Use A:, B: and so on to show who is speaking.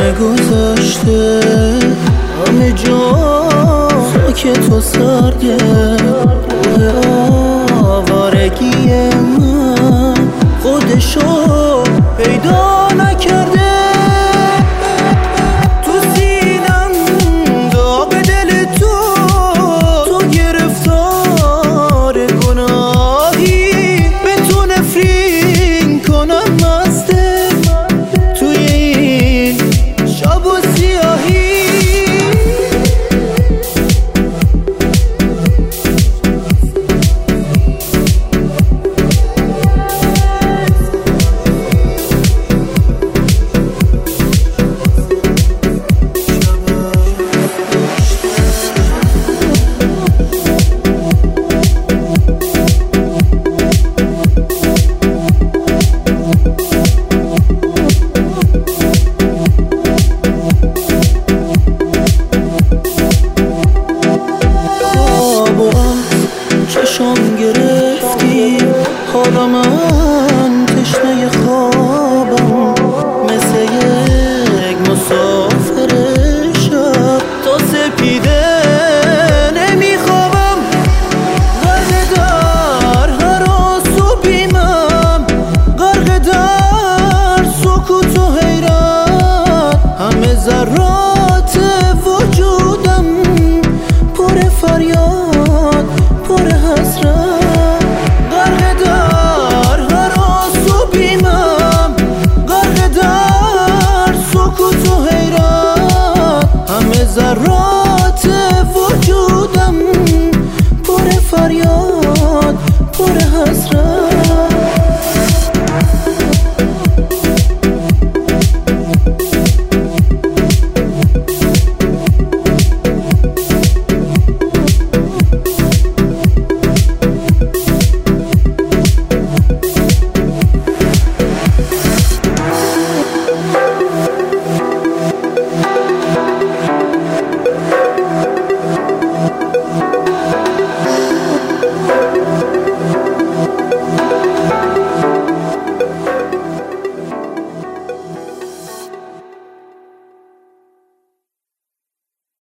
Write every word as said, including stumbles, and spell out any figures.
A: گذاشته همه جا که تو سرده روح آوارگی من خودشو پیدا نکرده. تو سینم داغ دل تو تو گرفتار گناهی به تو نفرین کنم مسته توی این شب و سیاهی. چشم گرفتی حالا من تشنه خوابم مثل یک مسافر شب تا سپیده نمیخوابم. غرق در هراس و بیمم غرق در سکوت و حیرت همه ذرات وجودم پر فریاد پر حسرت. غرق در هراس و بیمم غرق در سکوت و حیرت همه ذرات وجودم پر فریاد پر حسرت.